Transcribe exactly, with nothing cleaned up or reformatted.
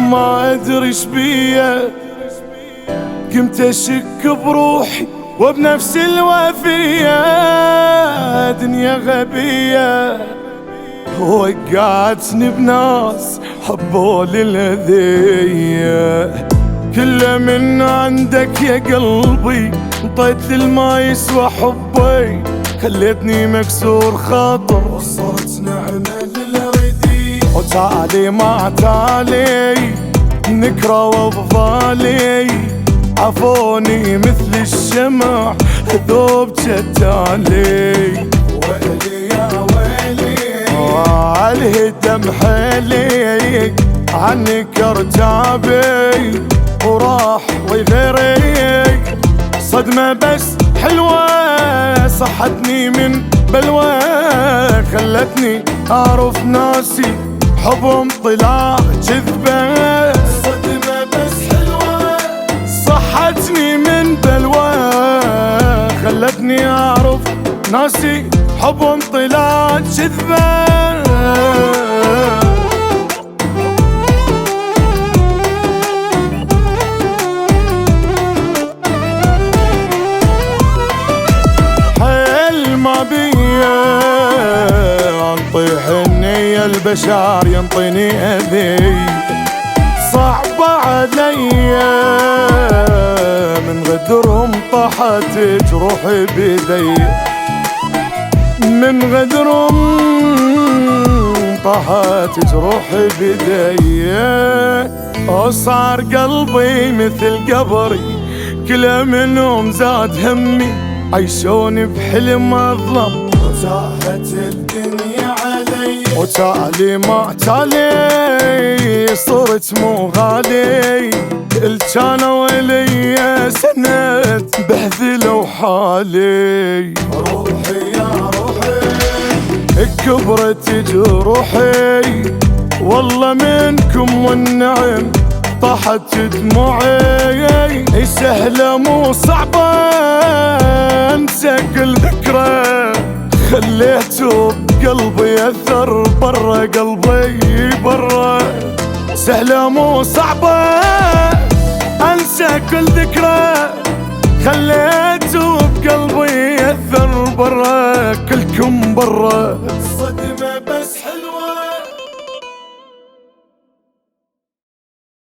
ما ادري ايش بيا، قمت اشك بروحي وبنفس الوفية. دنيا غبية وقعتني بناس حبوا للأذية. كله من عندك يا قلبي، انطيت للما يسوى حبي، خليتني مكسور خاطر وصرت نعمة للردي. وتالي ما تالي نكرة وبضالي، عفوني مثل الشمع ذوب جتالي. ويلي يا ويلي عالهدم حيلي، عنك ارتابي وراح وغيري. صدمة بس حلوة صحتني من بلوى، خلتني اعرف ناسي حبهم طلع كذبة. صدمة بس حلوة صحتني من بلوى، خلتني اعرف ناسي حبهم طلع كذبة. ما بيا انطيح النية البشر ينطيني اذي، صعب عليا من غدرهم طاحت جروحي بيدي. من غدرهم طاحت جروحي بيدي، وصار قلبي مثل قبري، كل منهم زاد همي، عيشوني بحلم اظلم وتاهت الدنيا علي. وتالي ما تالي صرت مو غالي، الجانوا لي سند بهذلوا حالي. روحي يا روحي كبرت جروحي، والله منكم والنعم طاحت دموعي. سهلة مو صعبة انسى كل ذكرى، خليته بقلبي اثر برا قلبي برا. سهلة مو صعبة انسى كل ذكرى، خليته بقلبي اثر برا كلكم برا.